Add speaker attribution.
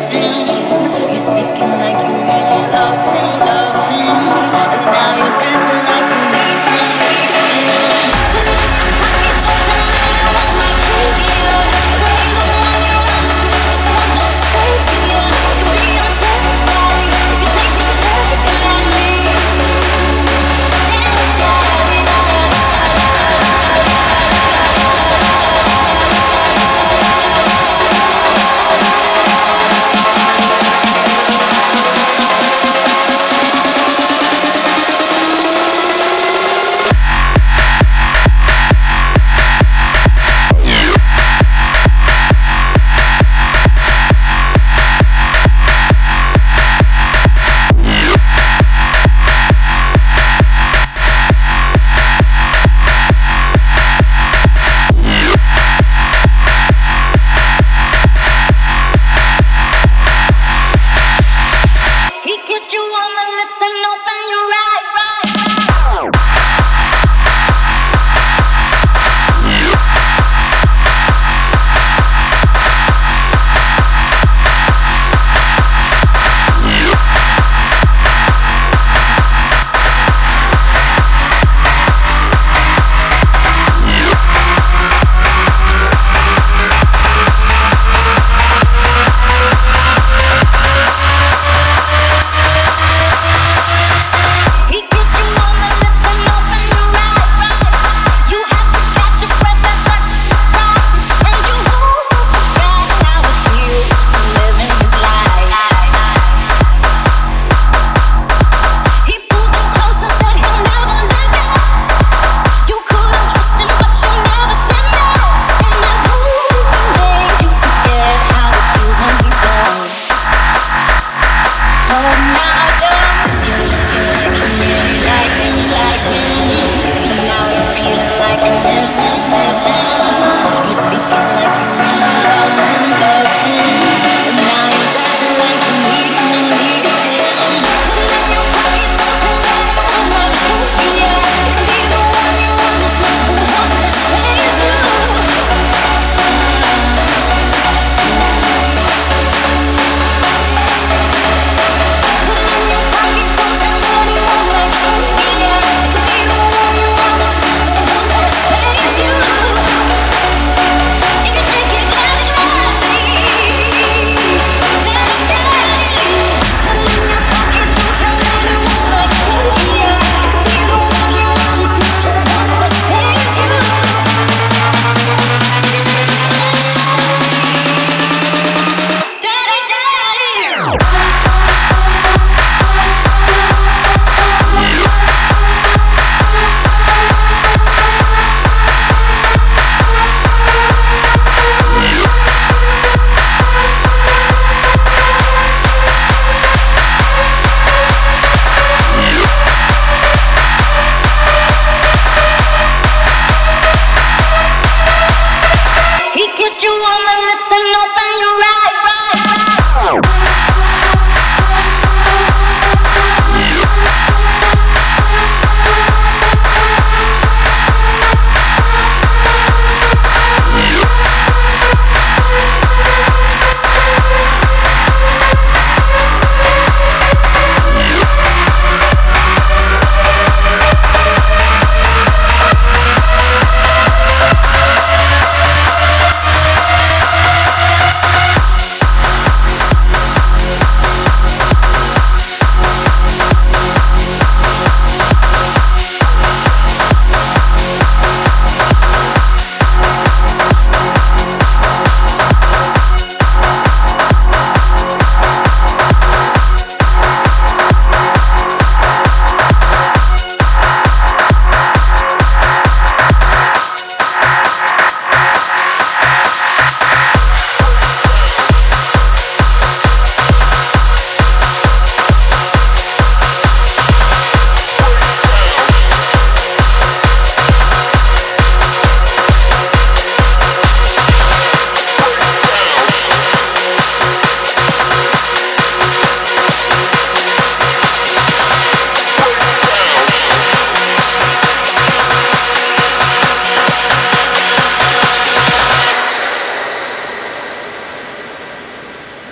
Speaker 1: missing. You're speaking like you really love him, and now you're dancing like you need him, need him. Pockets are turning, you want my key, yeah. Be the one you run to, the one that saves you, yeah. Can be your daddy if you take it perfectly like me. Kissed you on the lips and open your eyes. Kissed you on the lips and open your eyes.